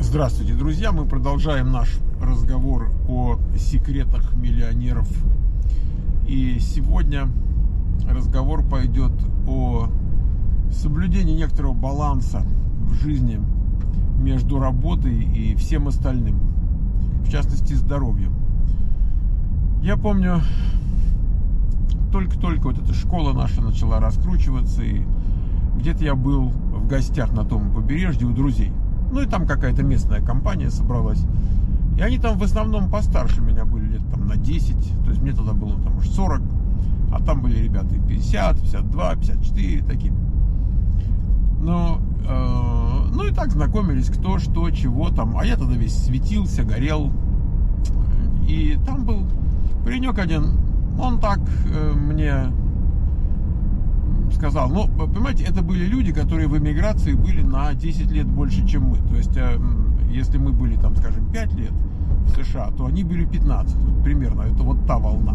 Здравствуйте, друзья! Мы продолжаем наш разговор о секретах миллионеров. И сегодня разговор пойдет о соблюдении некоторого баланса в жизни между работой и всем остальным, в частности здоровьем. Я помню, только-только вот эта школа наша начала раскручиваться, и где-то я был в гостях на том побережье у друзей. Ну и там какая-то местная компания собралась. И они там в основном постарше меня были, лет там на 10. То есть мне тогда было там уж 40. А там были ребята и 50, 52, 54 такие. Ну и так знакомились, кто, что, чего там. А я тогда весь светился, горел. И там был паренек один. Он так мне сказал, ну, понимаете, это были люди, которые в эмиграции были на 10 лет больше, чем мы. То есть, если мы были там, скажем, 5 лет в США, то они были 15. Вот примерно, это вот та волна.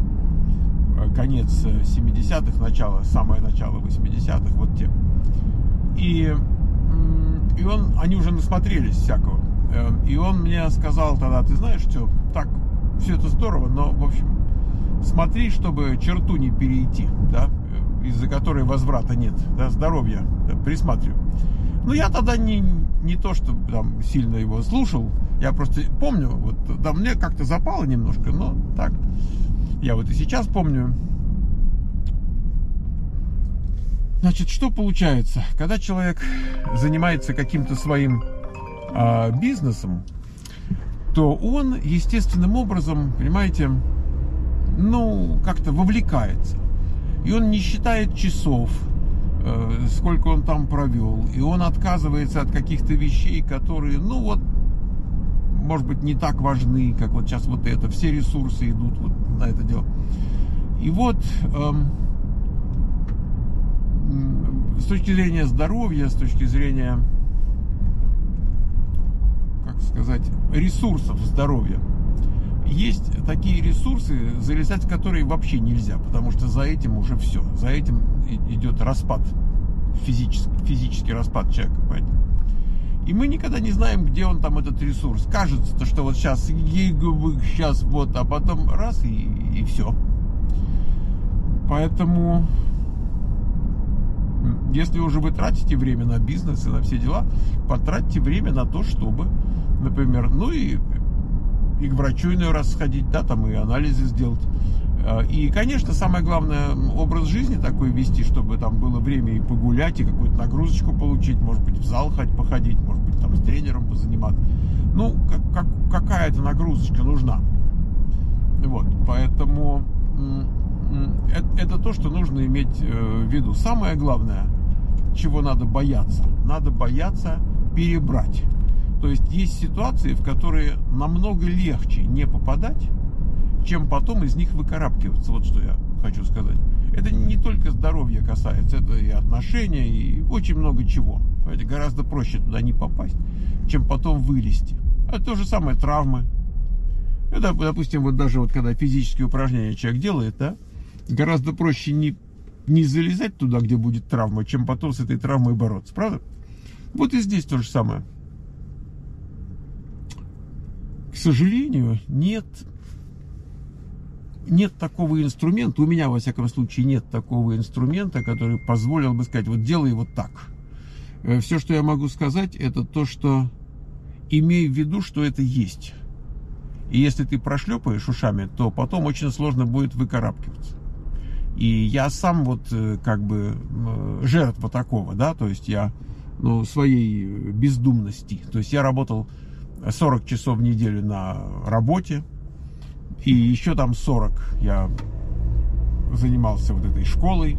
Конец 70-х, самое начало 80-х, вот те. И они уже насмотрелись всякого. И он мне сказал тогда, ты знаешь, что, так, все это здорово, но, в общем, смотри, чтобы черту не перейти, да, из-за которой возврата нет, да, здоровья, да, присматриваю. Но я тогда не то, что там сильно его слушал, я просто помню, вот, да, мне как-то запало немножко, но так, я вот и сейчас помню. Значит, что получается, когда человек занимается каким-то своим бизнесом, то он естественным образом, понимаете, ну, как-то вовлекается. И он не считает часов, сколько он там провел. И он отказывается от каких-то вещей, которые, ну вот, может быть, не так важны, как вот сейчас вот это. Все ресурсы идут вот на это дело. И вот с точки зрения здоровья, с точки зрения, как сказать, ресурсов здоровья, есть такие ресурсы, залезать в которые вообще нельзя, потому что за этим уже все. За этим идет распад, физический распад человека. Понимаете? И мы никогда не знаем, где он там, этот ресурс. Кажется, что вот сейчас вот, а потом раз и все. Поэтому, если уже вы тратите время на бизнес и на все дела, потратьте время на то, чтобы, например, ну и к врачу иной раз сходить, да, там и анализы сделать. И, конечно, самое главное, образ жизни такой вести, чтобы там было время и погулять, и какую-то нагрузочку получить, может быть, в зал походить, может быть, там с тренером позаниматься. Ну, какая-то нагрузочка нужна. Вот, поэтому это то, что нужно иметь в виду. Самое главное, чего надо бояться перебрать. То есть ситуации, в которые намного легче не попадать, чем потом из них выкарабкиваться. Вот что я хочу сказать. Это не только здоровье касается, это и отношения, и очень много чего. Понимаете, гораздо проще туда не попасть, чем потом вылезти. А то же самое травмы. Это, допустим, вот даже вот когда физические упражнения человек делает, да, гораздо проще не залезать туда, где будет травма, чем потом с этой травмой бороться. Правда? Вот и здесь то же самое. К сожалению, нет такого инструмента, у меня, во всяком случае, нет такого инструмента, который позволил бы сказать, вот делай вот так. Все, что я могу сказать, это то, что имей в виду, что это есть. И если ты прошлепаешь ушами, то потом очень сложно будет выкарабкиваться. И я сам вот как бы жертва такого, да, то есть я, своей бездумности. То есть я работал 40 часов в неделю на работе, и еще там 40 я занимался вот этой школой,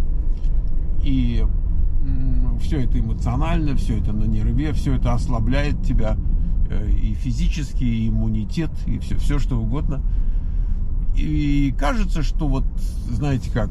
и все это эмоционально, все это на нерве, все это ослабляет тебя и физически, и иммунитет, и все что угодно. И кажется, что вот, знаете как,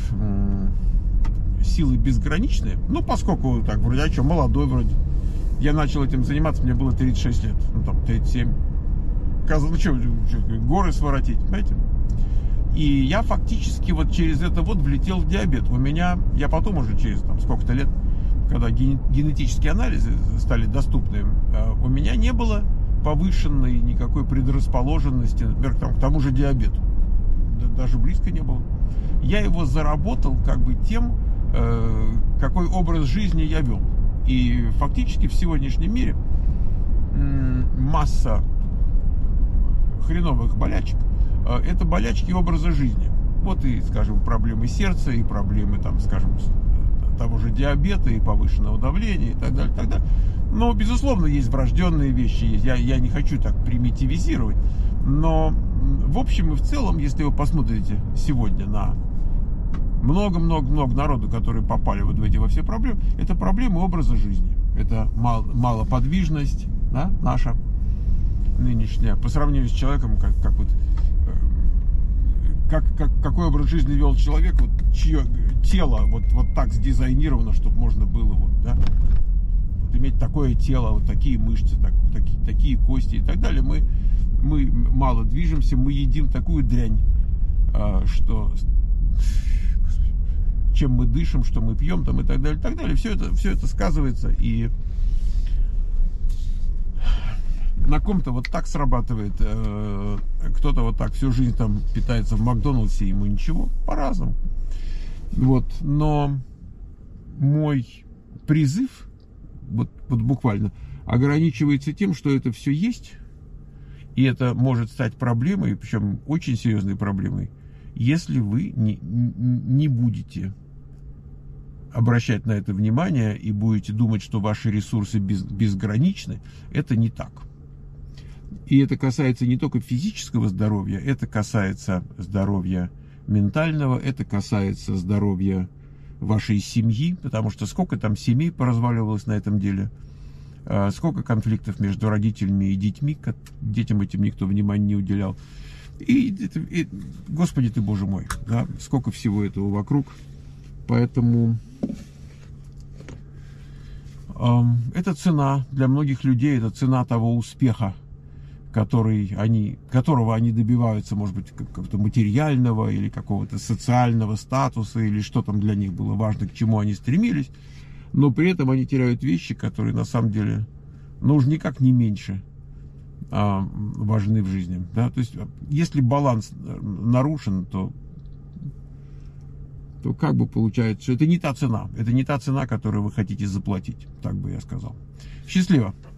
силы безграничные, поскольку так, вроде, а что, молодой вроде. Я начал этим заниматься, мне было 36 лет, 37. Казалось, горы своротить, понимаете? И я фактически вот через это вот влетел в диабет. Я потом уже через сколько-то лет когда генетические анализы стали доступны, у меня не было повышенной никакой предрасположенности, например, к тому же диабету. Даже близко не было. Я его заработал как бы тем, какой образ жизни я вел. И фактически в сегодняшнем мире масса хреновых болячек – это болячки образа жизни. Вот и, скажем, проблемы сердца, и проблемы, там, скажем, того же диабета, и повышенного давления, и так далее, и так далее. Но, безусловно, есть врожденные вещи. Я не хочу так примитивизировать. Но, в общем и в целом, если вы посмотрите сегодня на много-много-много народу, которые попали вот в эти во все проблемы, это проблемы образа жизни. Это малоподвижность, да, наша нынешняя, по сравнению с человеком, какой образ жизни вел человек, вот, чье тело вот так сдизайнировано, чтобы можно было вот, да, вот иметь такое тело, вот такие мышцы, такие кости и так далее. Мы мало движемся, мы едим такую дрянь, что чем мы дышим, что мы пьем, там, и так далее, и так далее. Все это сказывается, и на ком-то вот так срабатывает, кто-то вот так всю жизнь там питается в Макдональдсе, ему ничего, по-разному. Вот, но мой призыв, вот буквально, ограничивается тем, что это все есть, и это может стать проблемой, причем очень серьезной проблемой, если вы не будете обращать на это внимание и будете думать, что ваши ресурсы безграничны. Это не так. И это касается не только физического здоровья, это касается здоровья ментального, это касается здоровья вашей семьи, потому что сколько там семей поразваливалось на этом деле, сколько конфликтов между родителями и детьми, детям этим никто внимания не уделял. И Господи ты, Боже мой, да, сколько всего этого вокруг. Поэтому это цена для многих людей, это цена того успеха, которого они добиваются, может быть, какого-то материального или какого-то социального статуса, или что там для них было важно, к чему они стремились, но при этом они теряют вещи, которые на самом деле, ну уж никак не меньше важны в жизни. Да? То есть, если баланс нарушен, то как бы получается, что это не та цена, которую вы хотите заплатить, так бы я сказал. Счастливо!